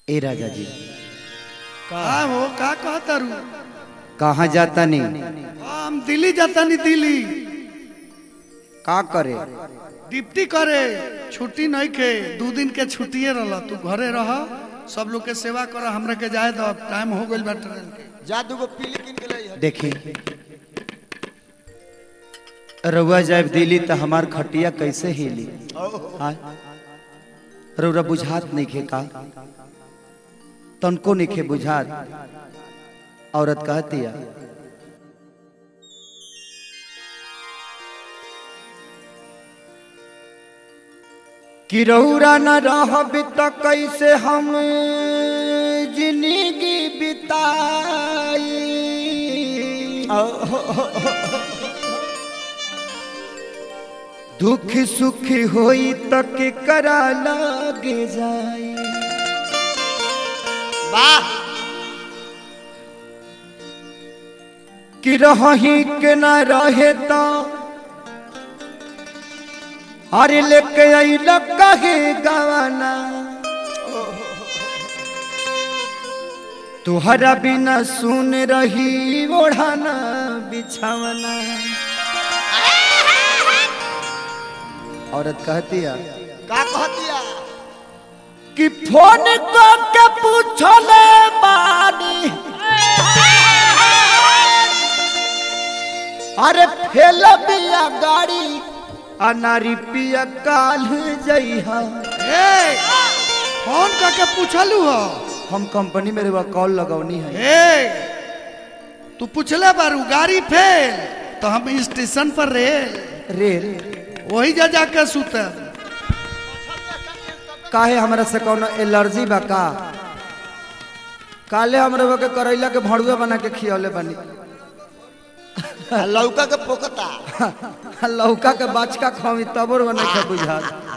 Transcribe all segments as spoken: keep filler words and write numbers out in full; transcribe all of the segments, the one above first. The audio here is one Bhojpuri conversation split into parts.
ए राजा जी का हो का कहता रू कहाँ जाता नहीं हम दिल्ली जाता नहीं दिल्ली का करे डिप्टी करे छुट्टी नहीं के दो दिन के छुट्टिए रहा तू घरे रह सब लोग के सेवा कर हमरा के जाए दो टाइम हो गइल बा ट्रेन के जा दूगो पीली किन के लाई देखी रउआ जाए दिल्ली तो हमार खटिया कैसे हिली रउरा बुझात नहीं खे का तनको नहीं खे बुझात औरत कहती है कि रउरा न रहब त कैसे हम जिंदगी बिताई दुख सुख होई तक करा लागे जाई वाह कि रही के न रहे तो अरे लेके अइल कहे गवाना तुहरा बिना सुन रही ओढ़ाना बिछावना। औरत कहती है का कहतिया कि फोन करके पूछले बानी अरे फेल बिया गाड़ी अनारी पिया काल जइहा। ए फोन करके पूछलू हो हम कंपनी में रेवा कॉल लगौनी है ए तू पूछले बारू गाड़ी फेल तो हम स्टेशन पर रेल रेल वही जा जाके सुते काहे हमरा से कोनो एलर्जी बा का काले हमरे वो के करैला के भड़ुआ बना के खियौले बनी लौका के पोकता लौका के बाचका खवी तबोर बना के बुझा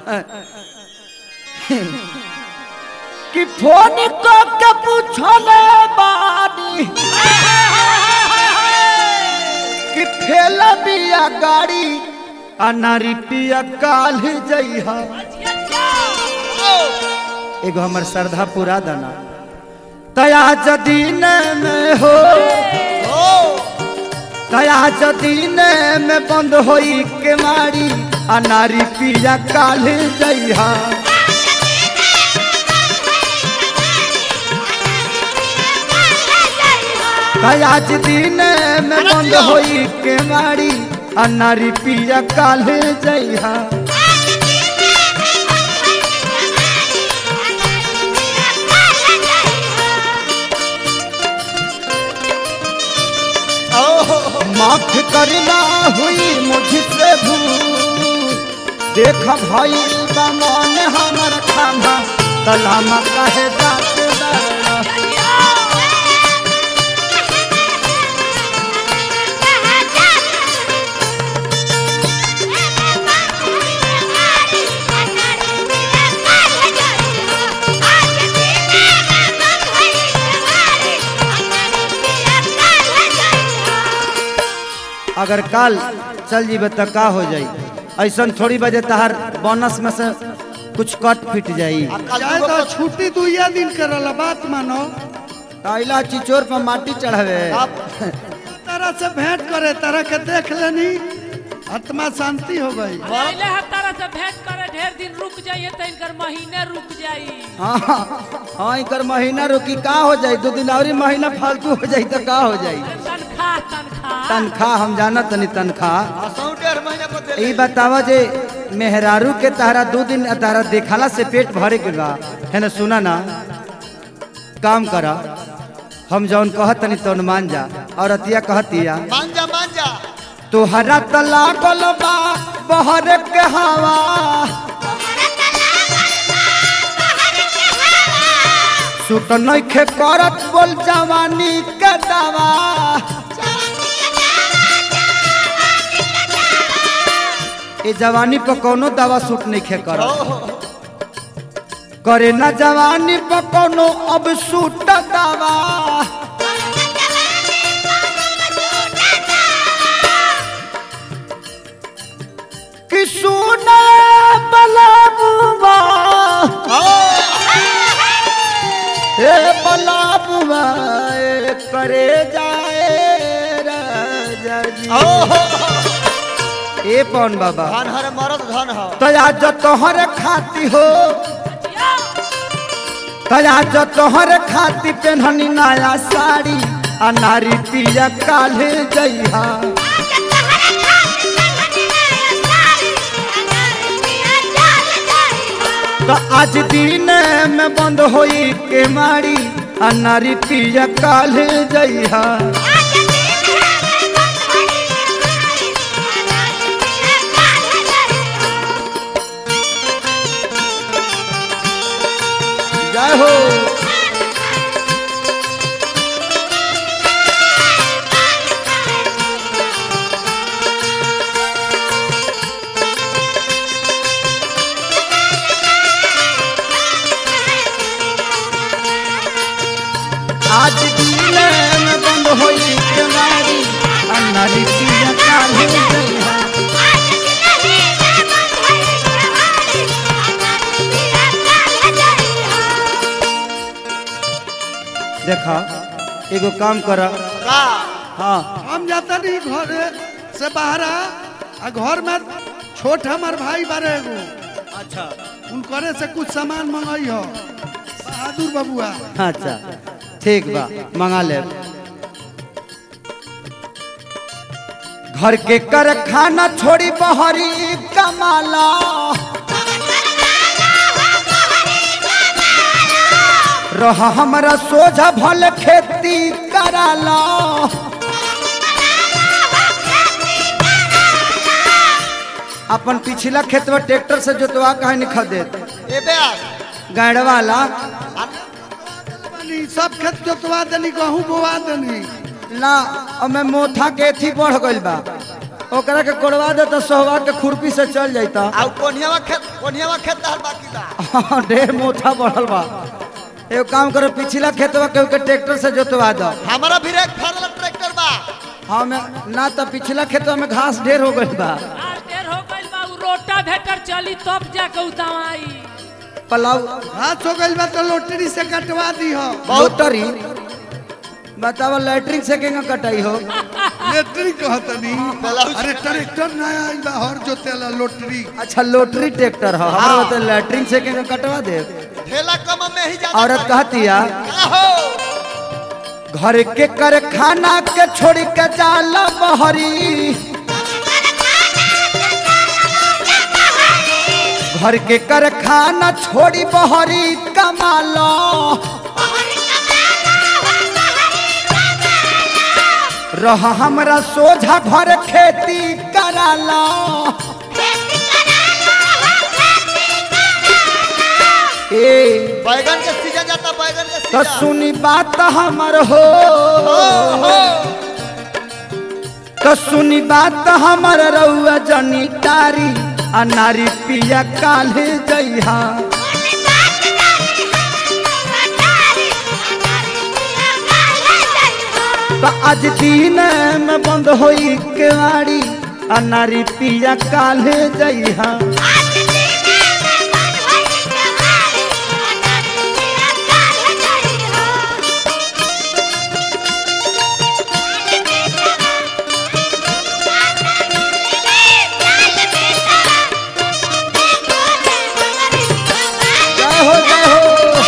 कि फोन करके पूछले बानी कि फेल बिया गाड़ी अनारी पिया काल जइहा। एगो हमर श्रद्धा पूरा दाना तया जदीन में हो तया जदीन में बंद होई के मारी अनारी पिया काल जइहा। तया जदीन में बंद होई के मारी अनारी पिया काल जइहा। माफ करना हुई मुझसे भूल देख भाई बमान हमर खाना तलामा कहे जात अगर काल चल जीबे तो का हो जाई ऐसा थोड़ी बजे तहार बोनस में से कुछ कट फिट जाई जाए तो छुट्टी दुइया दिन करला बात मानो ताइला चिचोर पर माटी चढ़ावे तरह से भेंट करे तरह के देख लेनी आत्मा शांति हो गई पहले हम तारा से भेंट करे ढेर दिन रुक जाइए तो इनकर महीने रुक जाई। हाँ हाँ इनकर महीना रुकी का हो जाई दो दिन और महीना फालतू हो जाई तो का हो जाई तनख्वाह तनख्वाह तनख्वाह हम जाना तनी तनख्वाह सौ डेढ़ महीने पर दे ई बतावा जे मेहरारू के तारा दो दिन तारा देखाला से पेट भरे के बा है ना सुना ना काम करा हम जौन कहत तनी तौन मान जा और अतिया कहतिया मान जा मान जा तोहरा त लागल बा बहर के हवा सुत नइखे करत बोल जवानी के दवा ए जवानी पर कोनो दवा सूट नइखे करत करे ना जवानी पर कोनो अब सूट दवा कि सुना बलबुआ ए बलाबुआ ए करे जाए राजा जी। ओहो ए पवन बाबा धन हर मरद धन हो तो आज तोहर खाती हो तो आज तोहर खाती पेन्हनी नया साड़ी आ नारी पिया काले जइहा तो आज दिन में बंद होई के मारी आ नारी पिया काले जइहा जय हो आज दिन में बंद होई के मारी आ नारी पिया काले जइहा देखा एगो काम कर का हाँ हम जाता नहीं घर से बाहर आ घर में छोट हमार भाई बारे एगो अच्छा उनकरे से कुछ सामान मंगाई हो बहादुर बबुआ अच्छा ठीक बा मंगा ले घर के कर खाना छोड़ी बहरी कमाला रहा हमारा सोझा भल खेती कराला अपन पिछला खेत में ट्रैक्टर से जोतवा कहे नहीं खदे ए बेस गाड़ वाला बनी सब खेत जोतवा देनी गहूं बोवा देनी ना अब मैं मोथा के थी बढ़ गइल बा ओकरा के कोड़वा दे तो सोहवा के खुरपी से चल जाता आ कोनियावा खेत कोनियावा खेत दहल बाकी बा ढेर मोथा बढ़ल बा एगो काम करो पिछला खेतवा के के ट्रैक्टर से जोतवा दो हमारा भी एक फारल ट्रैक्टर बा हाँ मैं ना तो पिछला खेतवा में घास ढेर हो गइल बा आज देर हो गइल बा उ रोटा भेटर चली तब जाके उताई पलाव हाथ हो गइल बा तो लोटरी से कटवा दी हो लोटरी बतावा लैट्रिन से केंगा कटाई हो लोटरी कहतनी ब्लाउज। अरे ट्रैक्टर नया आई बा हर जोतेला लोटरी अच्छा लोटरी ट्रैक्टर हो हमरा तो लैट्रिन से केंगा कटवा दे ठेला कम में ही ज्यादा औरत पड़ी। कहती है का हो घर के कर खाना के छोड़ के जाला बहरी घर के कर खाना छोड़ी बहरी कमालो रहा हमरा सोझा घर खेती कराला ए बैगन के सीजन जाता बैगन के तो सीजन सुनी बात हमर हो तो सुनी बात हमर रउआ जनी तारी आ नारी पिया काले जइहा तो आज दिन में बंद होई केवाड़ी आ नारी पिया काले जइहा जय हो जय हो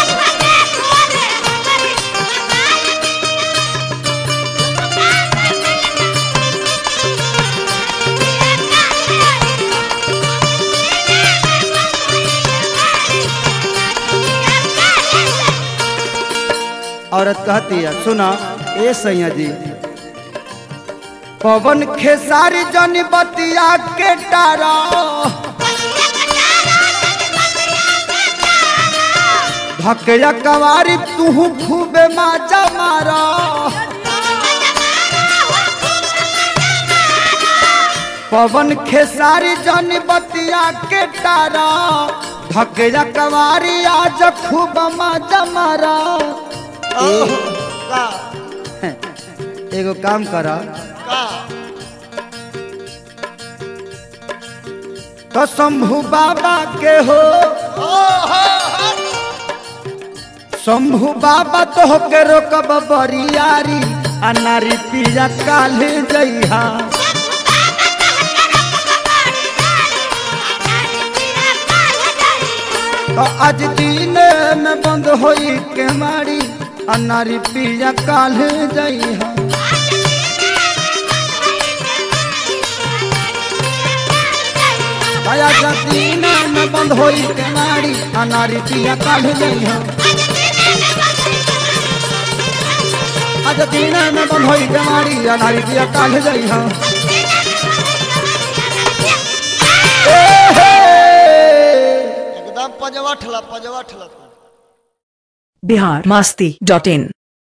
औरत कहती है सुना ए सैया जी पवन खेसारी जनी बतिया के टारा धकया कवारी तू खूबे माजा मारा पवन खेसारी जनी बतिया के टारा धकया कवारी आज खूब माजा मारा ओह, का एगो काम करा का तो शंभू बाबा के हो ओ हो हो शंभू बाबा तो के रोकब बरियारी आ नारी पिया काले जइहा तो आज दिन में बंद होई के मारी आ नारी पिया काले जइहा आया दिन में बंद होई के मारी आ नारी पिया काले जइहा आज दिन में बंद होई के मारी आ नारी पिया काले जइहा एकदम पजवा ठला पजवा ठला बिहार मस्ती डॉट इन